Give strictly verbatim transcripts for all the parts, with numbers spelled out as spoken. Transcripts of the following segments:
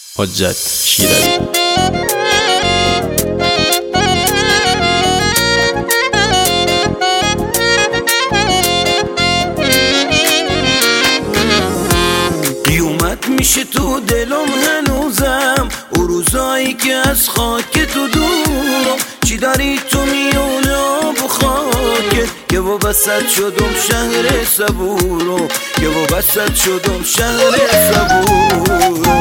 حجت شیرازی. اومد میشه تو دلم هنوزم او روزایی که از خاک تو دورم، چی داری تو میونه آب و خاکت که وابسط شدم شهر صبورو، که وابسط شدم شهر صبورو.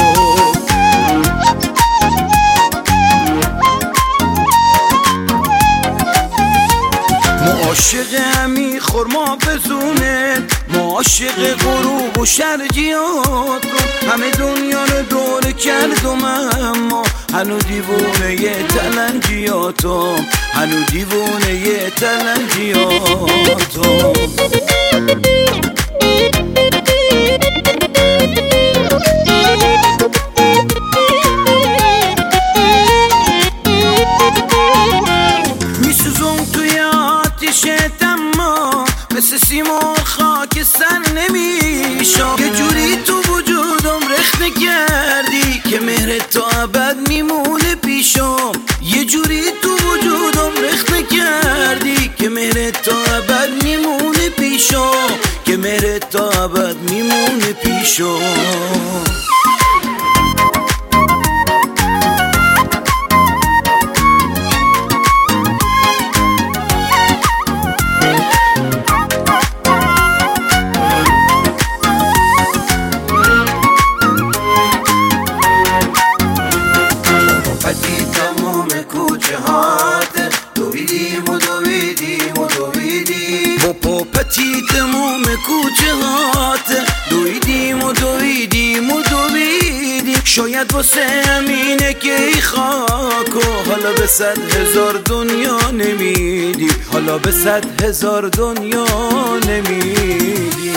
عاشق همی خورما بزونه، ما عاشق غروب و شرجیات رو، همه دنیا رو دور کردم اما هنو دیوونه ی تلنجیاتم، هنو دیوونه ی تلنجیاتم. مثل سیمون خاک سر نمیشم، یه جوری تو وجودم رخت کردی که مهر تا ابد میمونه پیشم، یه جوری تو وجودم رخت کردی که مهر تا ابد میمونه پیشم، که مهر تا ابد میمونه پیشم. پتی تمام کوچه هات دویدیم و دویدیم و دویدیم، شاید واسه همینه که ای خاکو حالا به صد هزار دنیا نمیدی، حالا به صد هزار دنیا نمیدی.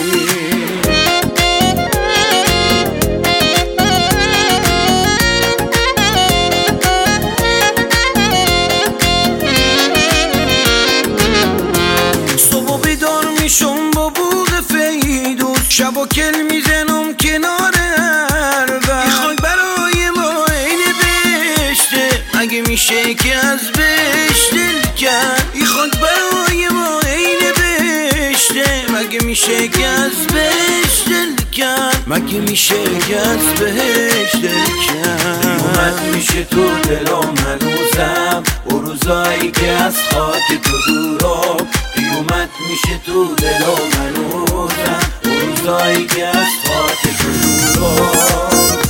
میشم با بوغ فیدوز، شب و کل میزنم کنار هربر، خاک برای ما این بشته مگه میشه که از بهش دل کرد، ای خاک برای ما این بشته مگه میشه که از بهش دل کرد، مگه میشه که از بهش دل کرد. اومد میشه تو دلم هنوزم او روزایی که از خاک تو دورم، اومد میشه تو دلم هنوزم او روزایی که از خاک تو دورم.